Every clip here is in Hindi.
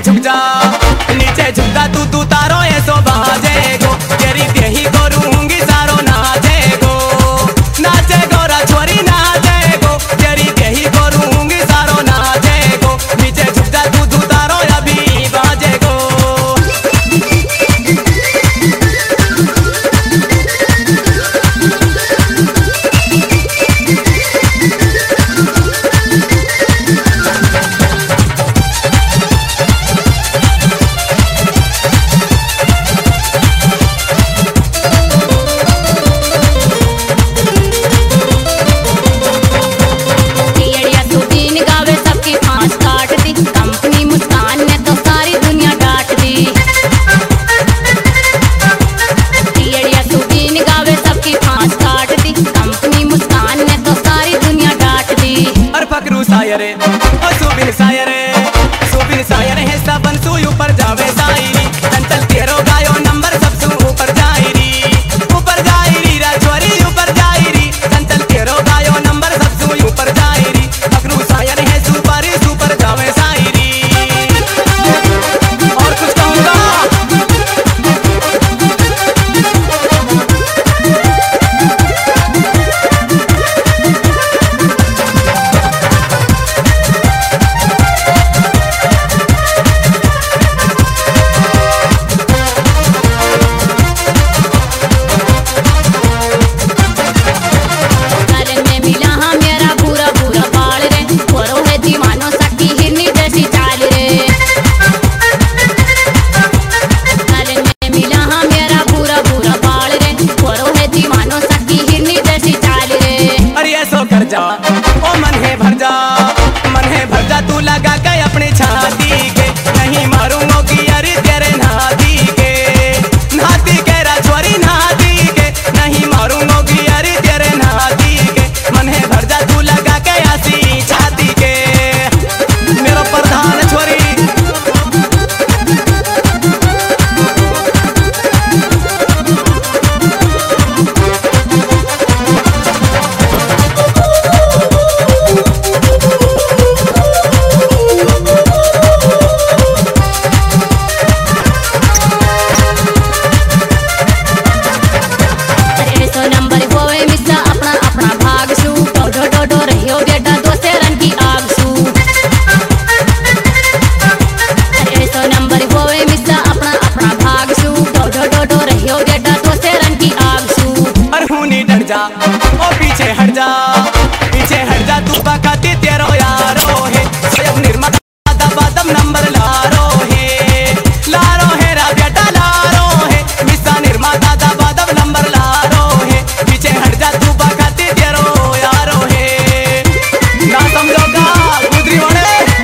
झुक जा नीचे झुकता तू तारो ऐसो बाजे गो तेरी यही करूंगी सारो नाचे गो रा छोरी नाचे गो तेरी यही करूंगी सारो नाचे गो नीचे झुकता तू तारो अभी बाजे गो। सायरे ओ सुबिन सायरे है सबन सु ऊपर जावे सायरी चंचल तेरो गायो नंबर सब सु ऊपर जायरी राजवारी ऊपर जायरी चंचल तेरो गायो नंबर सब सु ऊपर जायरी फकरू सायरे है सुपर जावे सायरी। और कुछ कहूँगा ओ मन है भर जा तू लगा के अपनी छाती के नहीं मारूंगा कि अरे तेरे नाती के राजवारी नाती के नहीं मारूंगा कि अरे तेरे नाती के मन है भर जा तू लगा के आसी छाती के मेरा प्रधान छोरी। ओ पीछे हट जा तू बकाती तेरो यारो है स्वयं निर्माता दबादम नंबर लारो है रा बेटा लारो है मिसा निर्माता दबादम नंबर लारो है पीछे हट जा तू बकाती तेरो यारो है ना समझोगा गुदरी वाले।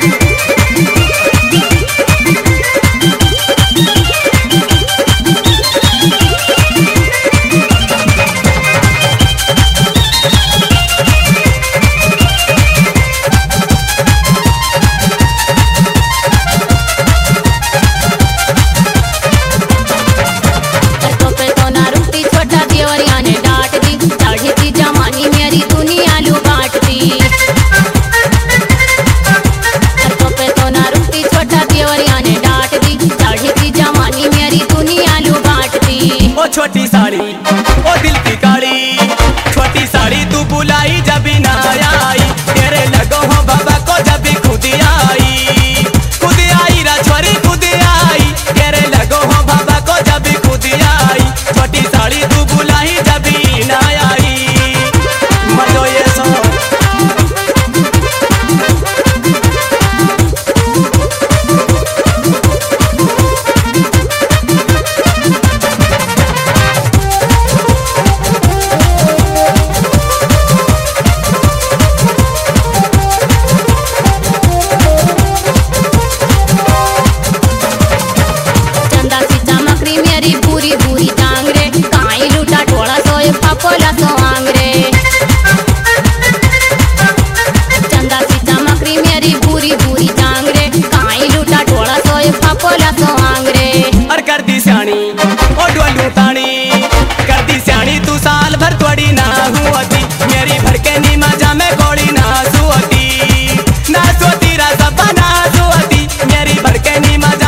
छोटी साड़ी ओ दिल की काली छोटी साड़ी तू बुलाई जब ना आई तेरे लगो हो बाबा को जब खुद आई राजवारी खुद आई तेरे लगो हो बाबा को जब खुद आई छोटी साड़ी तू बुलाई जब ना आई मजो ये सो। ना सोती रा सपना सोती मेरी भड़के नी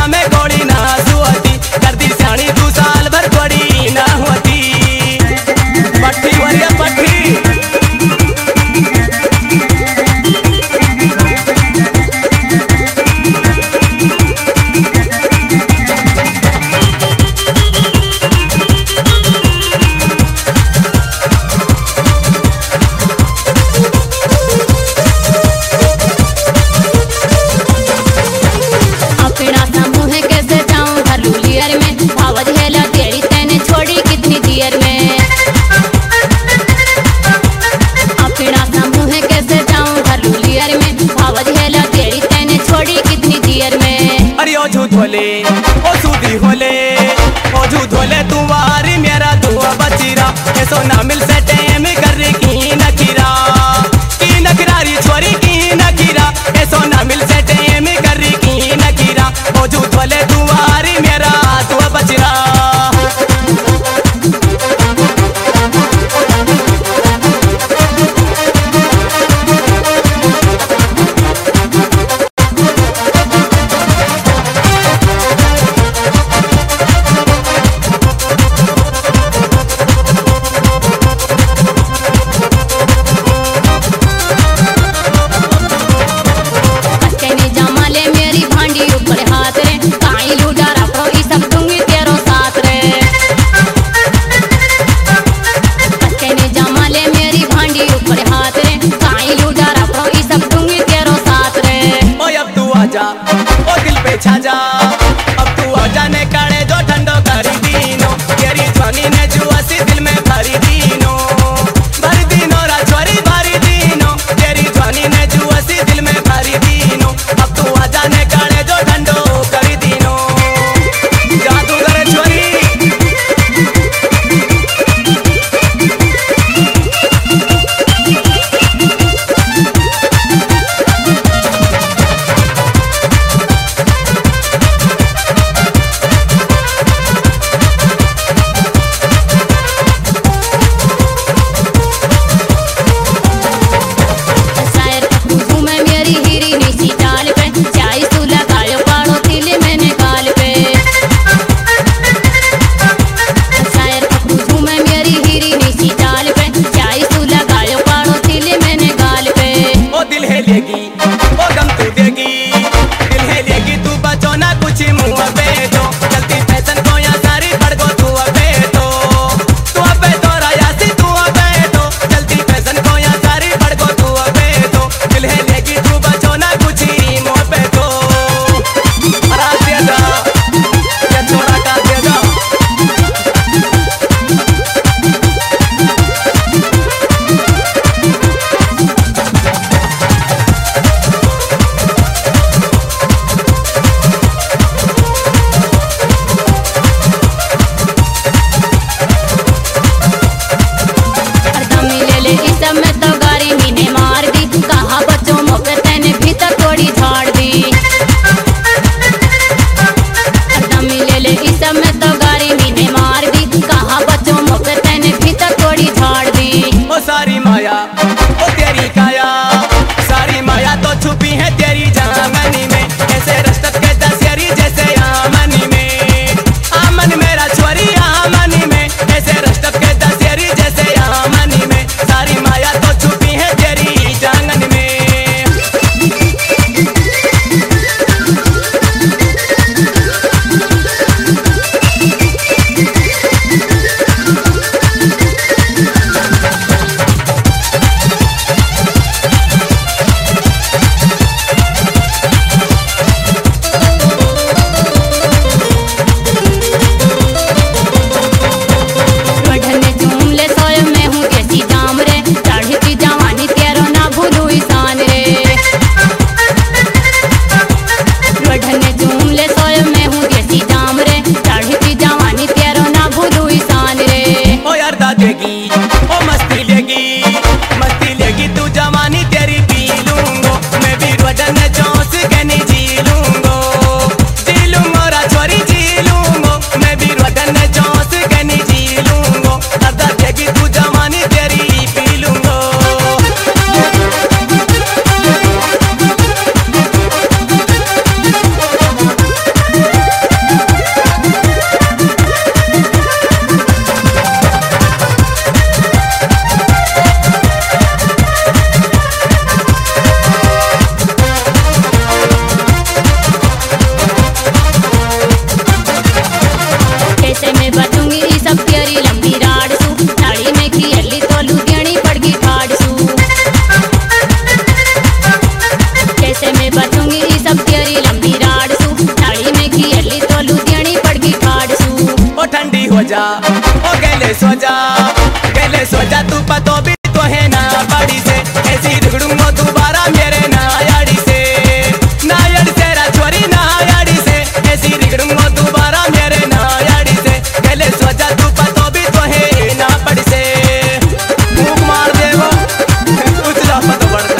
चुपकी हो जा ओ गले सो जा तू पतो भी तो है ना बड़ी से ऐसी रुगड़ूंगो दोबारा मेरे नायाड़ी से राजौरी नायाड़ी से ऐसी रिगड़ूंगो दोबारा मेरे नायाड़ी से गले सो जा तू पतो भी तो है ना बड़ी से मुंह मार देवो कुछ ना पतो पड़ता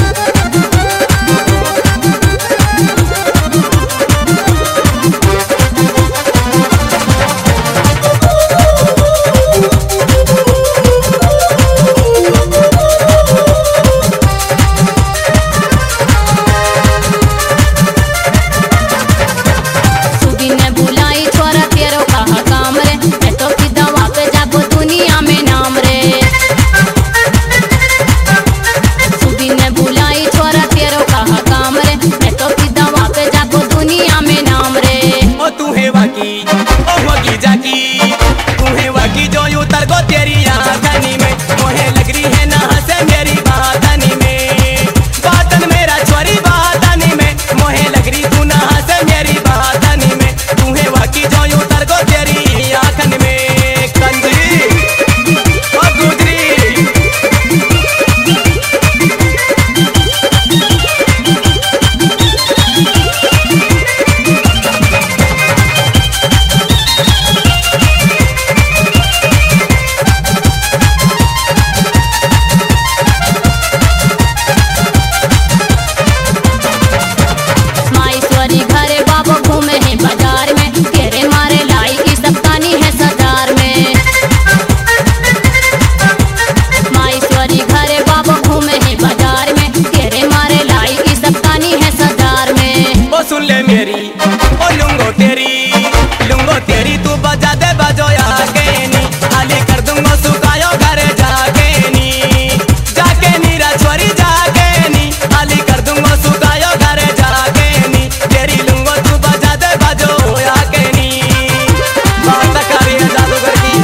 तेरी तू बजा दे बजो आके नी खाली कर दूंगा सुखायो घरे जाके नी राजौरी जाके नी खाली कर दूंगा सुखायो घरे जाके नी तेरी लूंगो तू बजा दे बजो आके नी बात करी है जादूगर की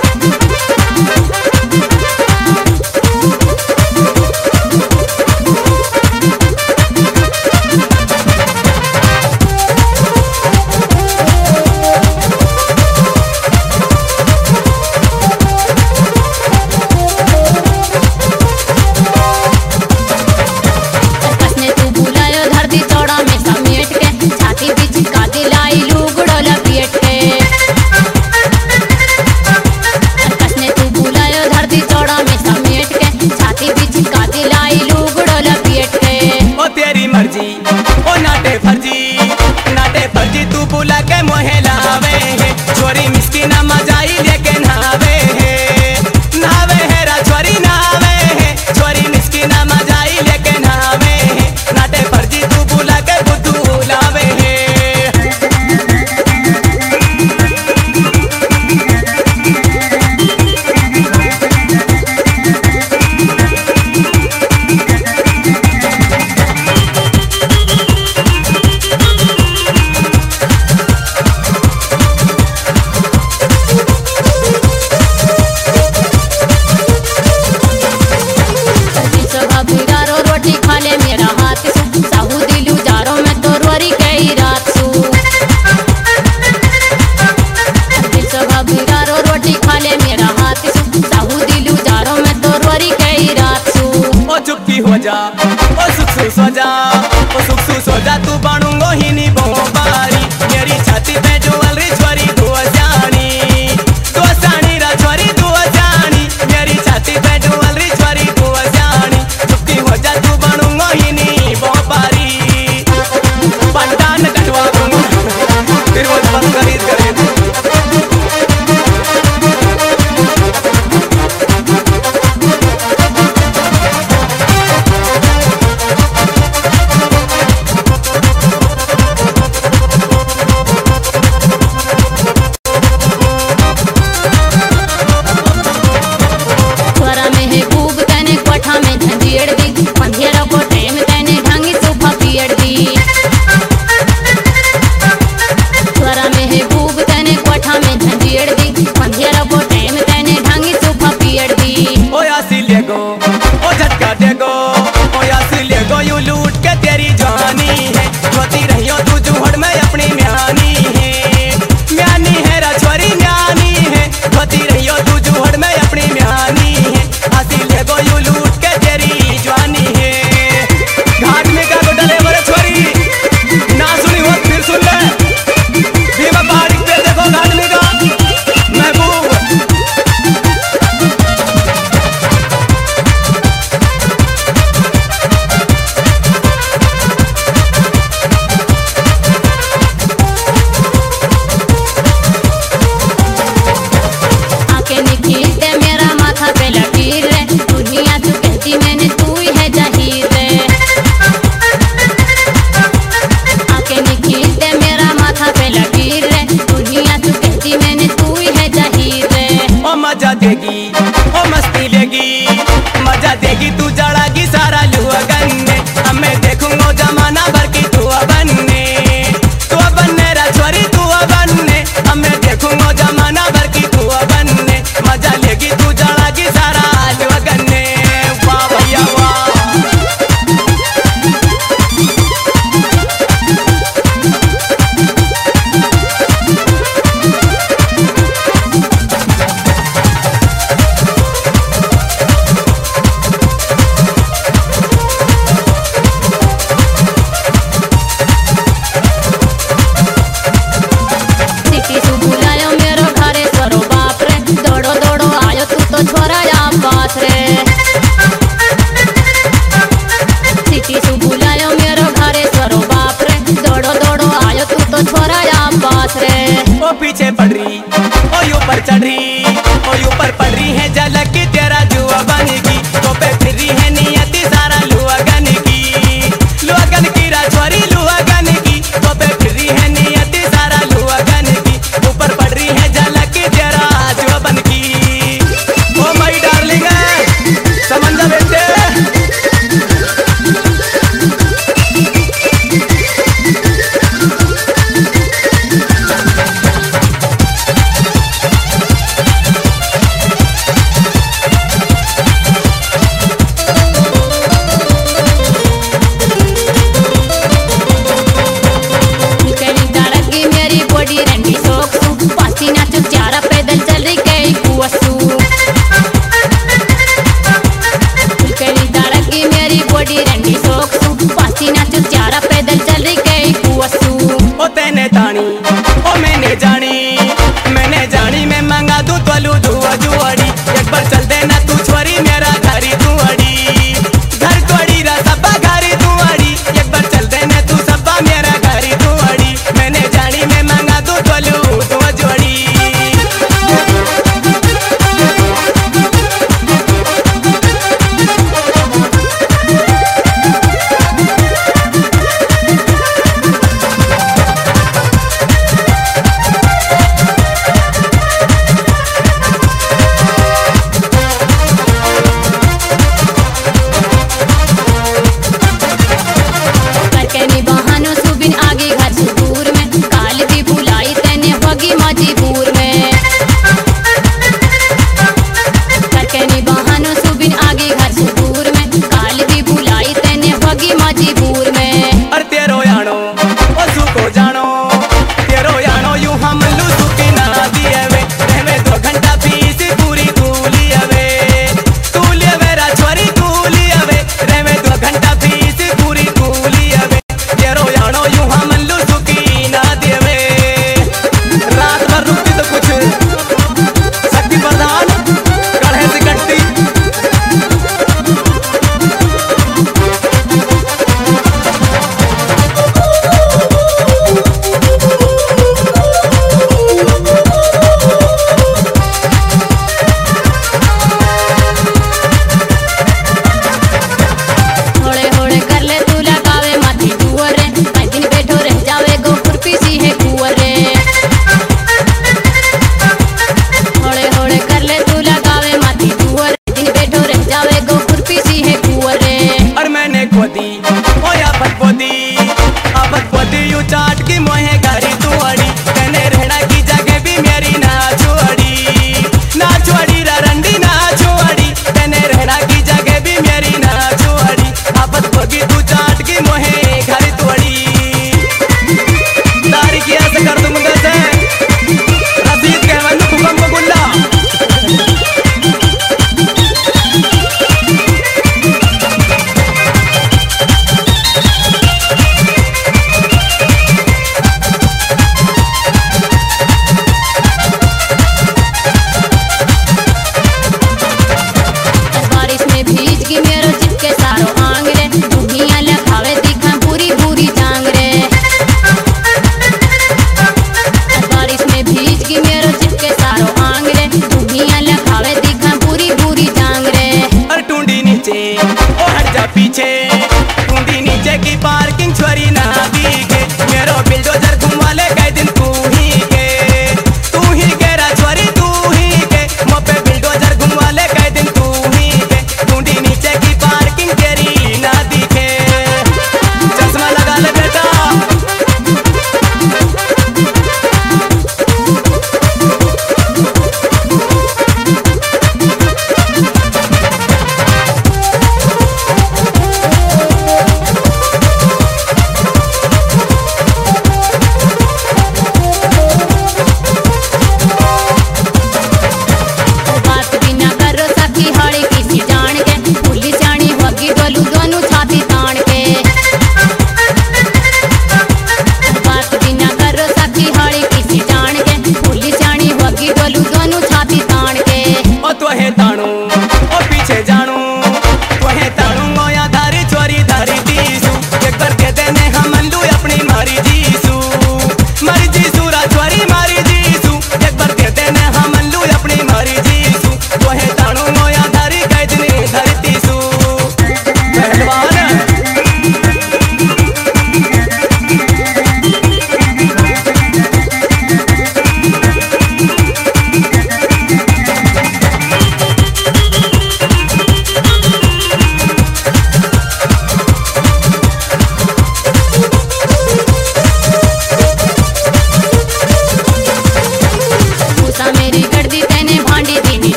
ओ नाटे फर्जी तू बुला के मोहे लावे है छोरी मिस्किना मजाई लेके नावे है राजौरी नावे है छोरी मिस्किना मजाई लेके नावे है नाटे फर्जी तू बुला के बुद्धू लावे है चुपकी हो जा ओ सुख सो जा तू बनूंगो ही नी बारी मेरी छाती पे ज्वेलरी छोरी तू असानी राजौरी तू असानी मेरी छाती पे ज्वेलरी छोरी तू असानी चुपकी हो जा तू बनूंगो ही नी बारी पंडान कटवा दूंगा फिर वो बंद खरीद करे रहियो तू जुहड़ में अपनी म्यानी है राजौरी म्यानी देगी, ओ मस्ती लेगी, मजा देगी तू जड़ागी सारा लुअगन ने। अब मैं देखूंगा जमाना भर की तू बनने, तू बनने राजवारी तू बनने। अब मैं देखूंगा जमाना भर की तू बनने, मजा लेगी तू जड़ागी सारा लुअगन ने। वाह भैया वाह।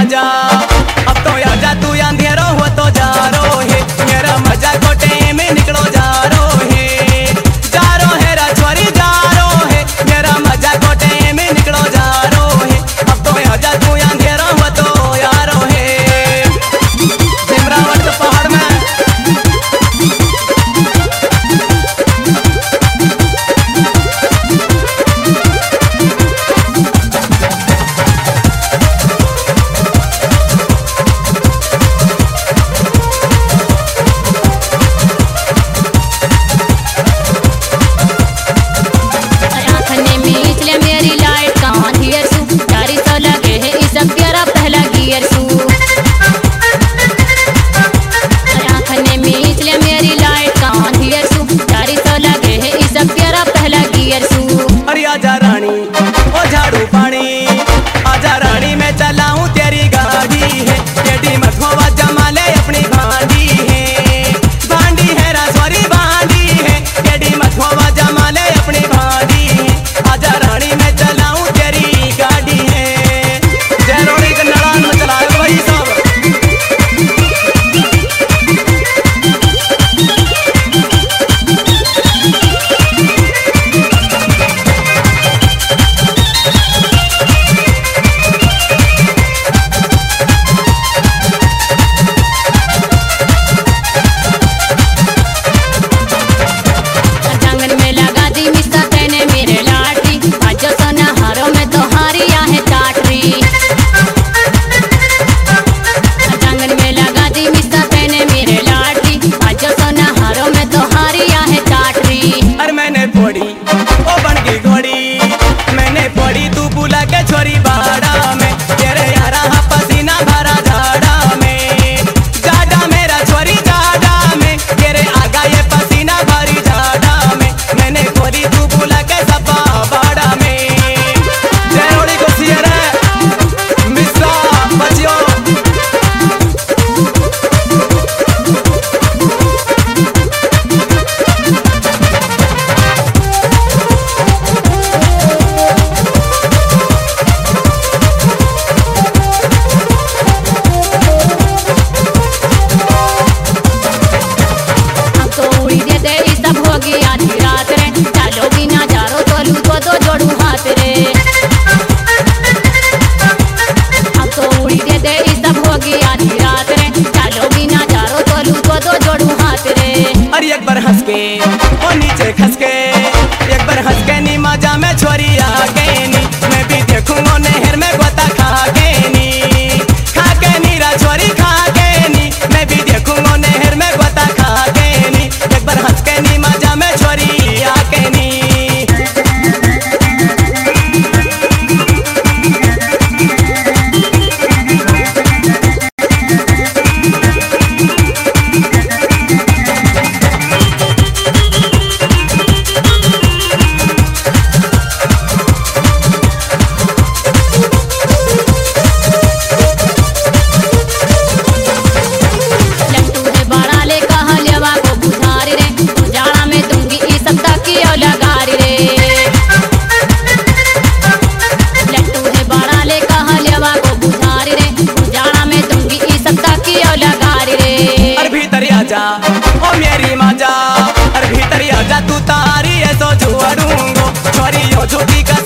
मजा अब तो आजा तू अंधेरो हो तो जा रो है मेरा मजा कोटे में निकलो जा रो है राजवारी जा रो है मेरा मजा कोटे में निकलो जा रो है अब तो आजा तू अंधेरो हो तो यारो है सिमरावट पहाड़ में आजा रानी ओ झाड़ू पानी आजा रानी मैं चलाऊं तेरी गाड़ी है टेढ़ी मत होवा जमा ले अपनी भांडी है राजवारी भांडी है टेढ़ी मत होवा जमा ले अपनी भांडी है आजा रानी मैं चलाऊं तेरी गाड़ी है जयरोड़ी के नड़ान में चलाए भाई सब छोरी बाड़ा में तेरे यारा पसीना भरा झाड़ा मेरा छोरी जाड़ा में तेरे आगा ये पसीना भरी झाड़ा में मैंने खोली तू बुला के सपा बाड़ा में जयरोड़ी को सियर मिश्रा बचियो एक बार हंस के ओ नीचे खस के एक बार हंस के नी मजा में छोरी आ गई नी मैं भी देखूंगा नहर में गोता खा के नी राजवारी खा के नी मैं भी देखूंगा नहर में गोता खा के नी एक बार हंस के नी मजा में छोरी आ के नी ओ मेरी मजा अरे भीतर आजा तू तारी है तो जुआरूंगो छोरी हो झूठी का